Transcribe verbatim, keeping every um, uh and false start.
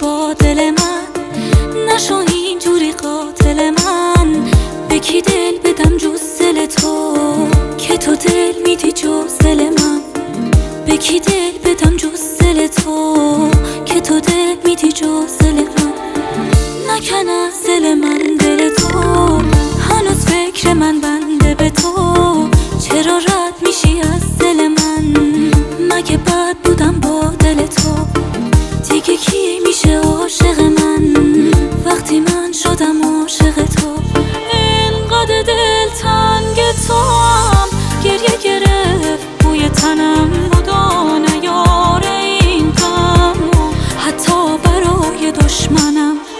با دل من، نشو اینجوری قاتل من. به کی دل بدم جز دل تو، که تو دل میدی جز دل من. به کی دل بدم جز دل تو، که تو دل میدی جز دل من. نکن از دل من دل تو، هنوز فکر من بنده به تو. چرا رد میشی از دل من، مگه بد بودم با دل تو؟ دیگه کی میشه عاشق من وقتی من شدم عاشق تو؟ اینقدر دل تنگ تو هم گریه گرفت بوی تنم بود و نیاره این غم، حتی برای دشمنم